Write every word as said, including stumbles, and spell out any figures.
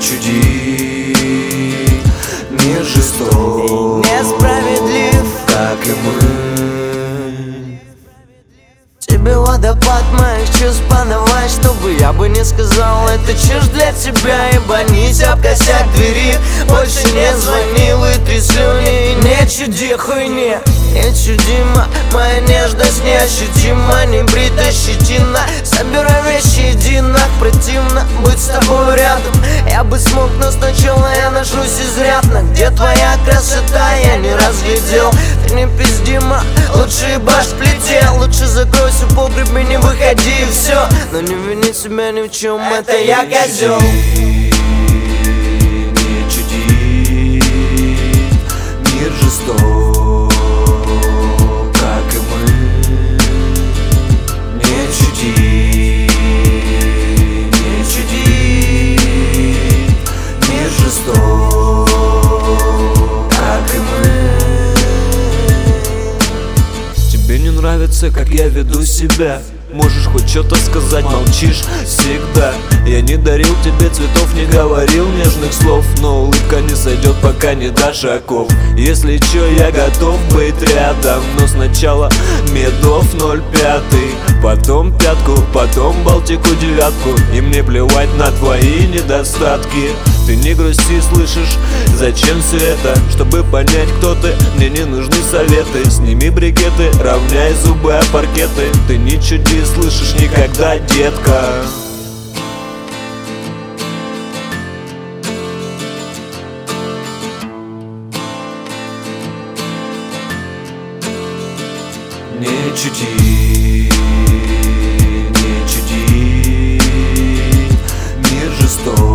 чуди. Мир жесток, несправедлив, как и мы. тебе водопад моих чувств подавай, чтобы я бы не сказал это чушь для тебя. Ибо нельзя об косяк двери, больше не звони, вытри слюни. Не чуди хуйни, нечудима моя нежность, неощутима, не брита щетина. Собирай вещи едино, противно быть с тобой рядом. Я бы смог, но сначала я ношусь изрядно. Где твоя красота, я не разглядел. Ты не пиздима, лучше ебашь в плите. Лучше закройся в погребе, не выходи и все. Но не вини себя ни в чем, это я козел. Не чуди, мир жесток, как и мы. Не чуди, не чуди, мир жесток, как и мы. Тебе не нравится, как я веду себя? Можешь хоть что-то сказать, молчишь всегда. Я не дарил тебе цветов, не говорил нежных слов, но улыбка не сойдет, пока не дашь шагов. Если чё, я готов быть рядом, но сначала медов ноль пять, потом пятку, потом Балтику девятку. И мне плевать на твои недостатки. Ты не грусти, слышишь? Зачем все это? Чтобы понять, кто ты, мне не нужны советы. Сними брикеты, равняй зубы о паркеты. Ты не чуди, слышишь, никогда, детка. Не чуди, не чуди, мир жесток.